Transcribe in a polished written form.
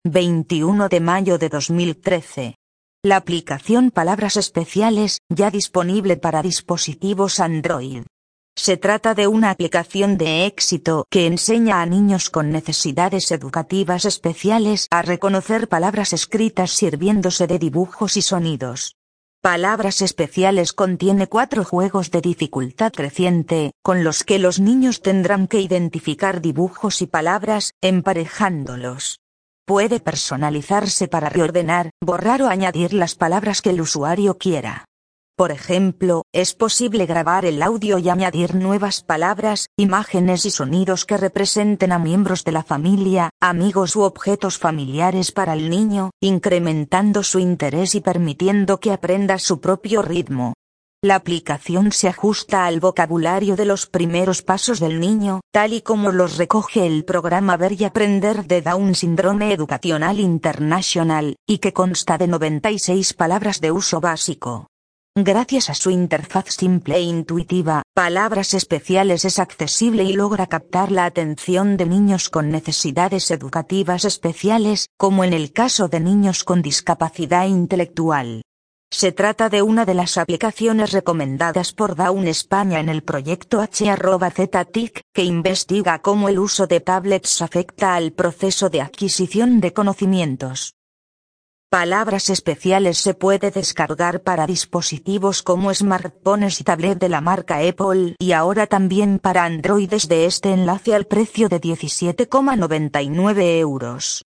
21 de mayo de 2013. La aplicación Palabras Especiales, ya disponible para dispositivos Android. Se trata de una aplicación de éxito que enseña a niños con necesidades educativas especiales a reconocer palabras escritas sirviéndose de dibujos y sonidos. Palabras Especiales contiene 4 juegos de dificultad creciente, con los que los niños tendrán que identificar dibujos y palabras, emparejándolos. Puede personalizarse para reordenar, borrar o añadir las palabras que el usuario quiera. Por ejemplo, es posible grabar el audio y añadir nuevas palabras, imágenes y sonidos que representen a miembros de la familia, amigos u objetos familiares para el niño, incrementando su interés y permitiendo que aprenda a su propio ritmo. La aplicación se ajusta al vocabulario de los primeros pasos del niño, tal y como los recoge el programa Ver y Aprender de Down Syndrome Educational International, y que consta de 96 palabras de uso básico. Gracias a su interfaz simple e intuitiva, Palabras Especiales es accesible y logra captar la atención de niños con necesidades educativas especiales, como en el caso de niños con discapacidad intelectual. Se trata de una de las aplicaciones recomendadas por Down España en el proyecto H@ZTIC, que investiga cómo el uso de tablets afecta al proceso de adquisición de conocimientos. Palabras Especiales se puede descargar para dispositivos como smartphones y tablet de la marca Apple y ahora también para Android desde este enlace al precio de 17,99 €.